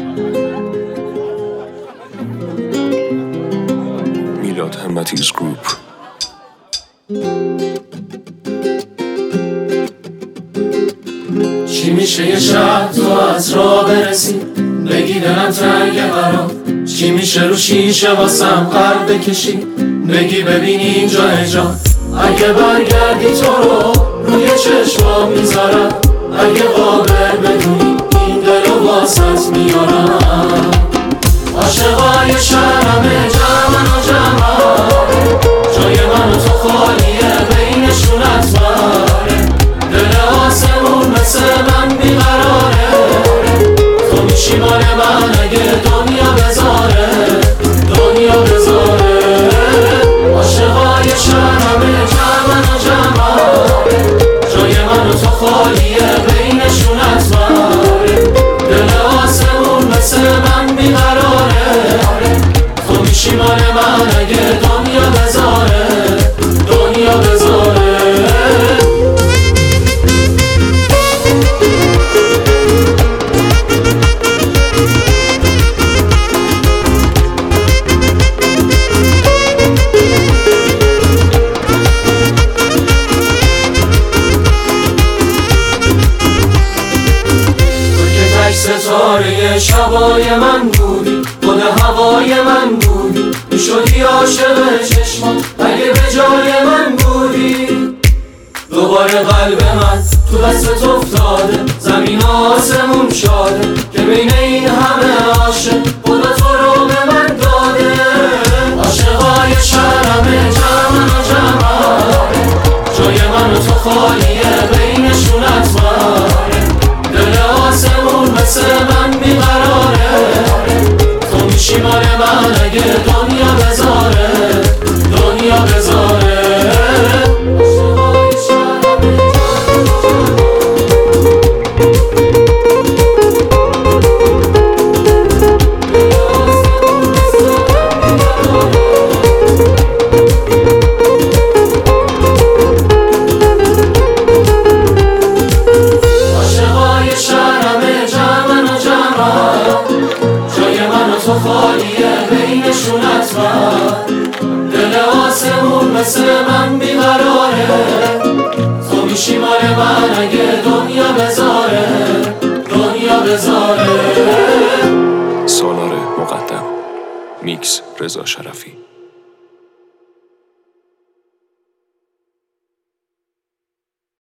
میلاد همتیز گروپ. چی میشه یه شب تو از راه برسی بگی دلم تنگه برام؟ چی میشه رو شیشه واسم قلب بکشی بگی ببین اینجا جان؟ اگه برگردی تو رو روی چشمام میذارم، اگه قابل بدونی این دلو واسط میارم. عاشقای شهرمه جمعن و جمعن، جای من و تو خالیه بینشون اتمره. دل آسمون مثل من بیقراره، تو میشی مال من اگه دنیا بذاره، دنیا بذاره. عاشقای شهرمه جمعن و جمعن، جای من و تو خالیه بینشون اتمره. دل آسمون مثل من بیقراره، تو میشی مال من اگه دنیا بذاره، دنیا بذاره. ستاره شبای من بودی، خود هوای من بودی، میشدی عاشق چشمان اگه به جای من بودی. دوباره قلب من تو دستت افتاده، زمین آسمون شاده که بین این همه عاشق خدا تو رو به من داده. عاشقای شهرمه جمعن و جمعن، جای من و تو خالیه بینشون اتمره. دل آسمون مثل من بیقراره، تو میشی مال من اگه دنیا بذاره، دنیا بذاره. تو خالیه بینشون اتمر، دل آسمون مثل من بیقراره، تو میشی مال من اگه دنیا بذاره، دنیا بذاره. سالار مقدم، میکس رضا شرفی.